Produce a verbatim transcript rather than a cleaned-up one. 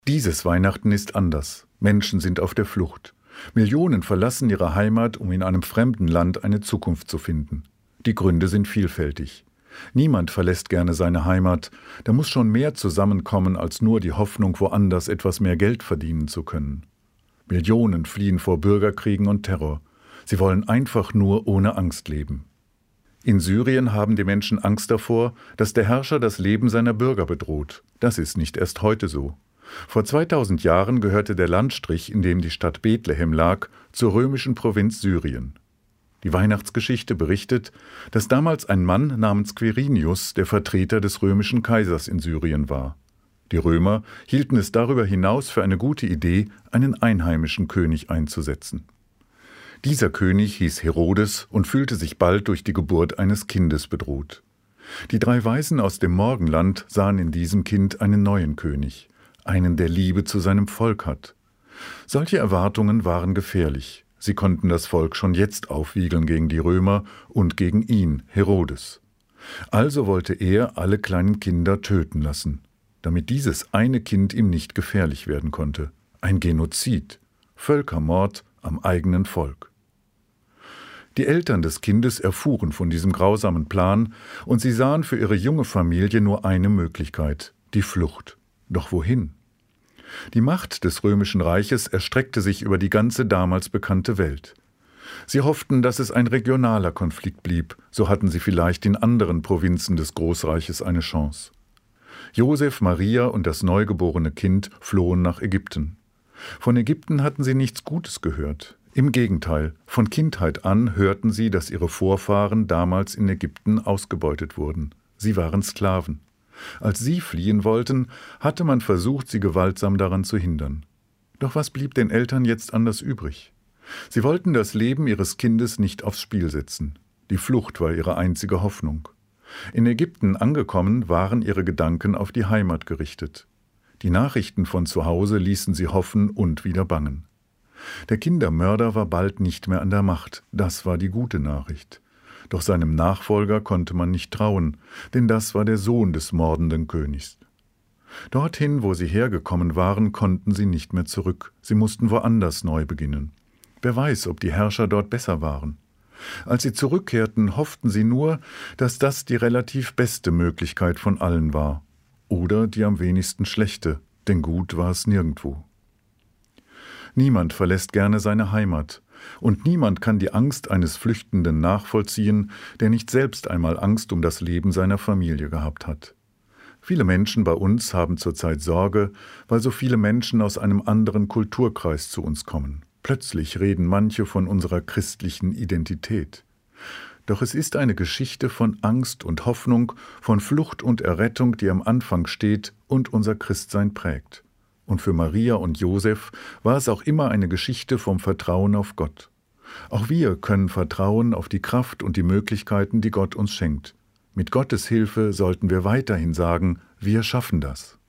Dieses Weihnachten ist anders. Menschen sind auf der Flucht. Millionen verlassen ihre Heimat, um in einem fremden Land eine Zukunft zu finden. Die Gründe sind vielfältig. Niemand verlässt gerne seine Heimat. Da muss schon mehr zusammenkommen als nur die Hoffnung, woanders etwas mehr Geld verdienen zu können. Millionen fliehen vor Bürgerkriegen und Terror. Sie wollen einfach nur ohne Angst leben. In Syrien haben die Menschen Angst davor, dass der Herrscher das Leben seiner Bürger bedroht. Das ist nicht erst heute so. Vor zweitausend Jahren gehörte der Landstrich, in dem die Stadt Bethlehem lag, zur römischen Provinz Syrien. Die Weihnachtsgeschichte berichtet, dass damals ein Mann namens Quirinius der Vertreter des römischen Kaisers in Syrien war. Die Römer hielten es darüber hinaus für eine gute Idee, einen einheimischen König einzusetzen. Dieser König hieß Herodes und fühlte sich bald durch die Geburt eines Kindes bedroht. Die drei Weisen aus dem Morgenland sahen in diesem Kind einen neuen König, einen, der Liebe zu seinem Volk hat. Solche Erwartungen waren gefährlich. Sie konnten das Volk schon jetzt aufwiegeln gegen die Römer und gegen ihn, Herodes. Also wollte er alle kleinen Kinder töten lassen, damit dieses eine Kind ihm nicht gefährlich werden konnte. Ein Genozid, Völkermord am eigenen Volk. Die Eltern des Kindes erfuhren von diesem grausamen Plan und sie sahen für ihre junge Familie nur eine Möglichkeit, die Flucht. Doch wohin? Die Macht des Römischen Reiches erstreckte sich über die ganze damals bekannte Welt. Sie hofften, dass es ein regionaler Konflikt blieb, so hatten sie vielleicht in anderen Provinzen des Großreiches eine Chance. Josef, Maria und das neugeborene Kind flohen nach Ägypten. Von Ägypten hatten sie nichts Gutes gehört. Im Gegenteil, von Kindheit an hörten sie, dass ihre Vorfahren damals in Ägypten ausgebeutet wurden. Sie waren Sklaven. Als sie fliehen wollten, hatte man versucht, sie gewaltsam daran zu hindern. Doch was blieb den Eltern jetzt anders übrig? Sie wollten das Leben ihres Kindes nicht aufs Spiel setzen. Die Flucht war ihre einzige Hoffnung. In Ägypten angekommen, waren ihre Gedanken auf die Heimat gerichtet. Die Nachrichten von zu Hause ließen sie hoffen und wieder bangen. Der Kindermörder war bald nicht mehr an der Macht, das war die gute Nachricht. Doch seinem Nachfolger konnte man nicht trauen, denn das war der Sohn des mordenden Königs. Dorthin, wo sie hergekommen waren, konnten sie nicht mehr zurück. Sie mussten woanders neu beginnen. Wer weiß, ob die Herrscher dort besser waren. Als sie zurückkehrten, hofften sie nur, dass das die relativ beste Möglichkeit von allen war. Oder die am wenigsten schlechte, denn gut war es nirgendwo. Niemand verlässt gerne seine Heimat. Und niemand kann die Angst eines Flüchtenden nachvollziehen, der nicht selbst einmal Angst um das Leben seiner Familie gehabt hat. Viele Menschen bei uns haben zurzeit Sorge, weil so viele Menschen aus einem anderen Kulturkreis zu uns kommen. Plötzlich reden manche von unserer christlichen Identität. Doch es ist eine Geschichte von Angst und Hoffnung, von Flucht und Errettung, die am Anfang steht und unser Christsein prägt. Und für Maria und Josef war es auch immer eine Geschichte vom Vertrauen auf Gott. Auch wir können vertrauen auf die Kraft und die Möglichkeiten, die Gott uns schenkt. Mit Gottes Hilfe sollten wir weiterhin sagen, wir schaffen das.